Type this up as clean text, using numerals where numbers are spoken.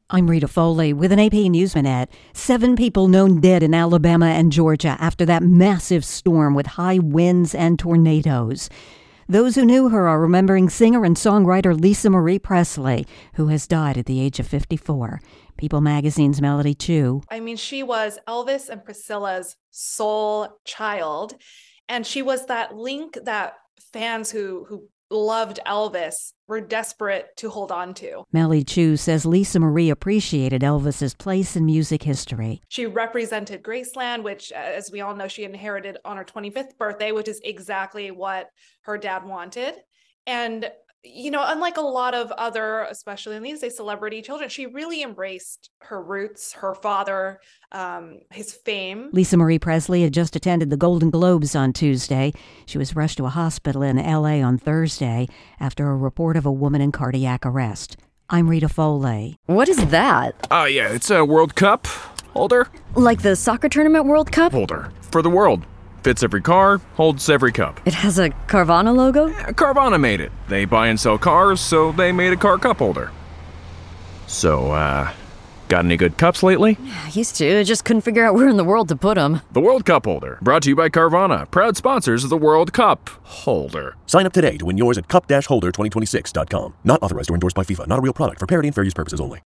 I'm Rita Foley with an AP News Minute. 7 people known dead in Alabama and Georgia after that massive storm with high winds and tornadoes. Those who knew her are remembering singer and songwriter Lisa Marie Presley, who has died at the age of 54. People Magazine's Melody Chu. I mean, she was Elvis and Priscilla's soul child, and she was that link that fans who loved Elvis were desperate to hold on to. Melody Chu says Lisa Marie appreciated Elvis's place in music history. She represented Graceland, which, as we all know, she inherited on her 25th birthday, which is exactly what her dad wanted. And, you know, unlike a lot of other, especially in these days, celebrity children, she really embraced her roots, her father, his fame. Lisa Marie Presley had just attended the Golden Globes on Tuesday. She was rushed to a hospital in L.A. on Thursday after a report of a woman in cardiac arrest. I'm Rita Foley. What is that? Yeah, it's a World Cup holder. Like the soccer tournament World Cup? Holder. For the world. Fits every car, holds every cup. It has a Carvana logo? Carvana made it. They buy and sell cars, so they made a car cup holder. So, got any good cups lately? I used to, I just couldn't figure out where in the world to put them. The World Cup holder, brought to you by Carvana, proud sponsors of the World Cup holder. Sign up today to win yours at cup-holder2026.com. Not authorized or endorsed by FIFA. Not a real product. For parity and fair use purposes only.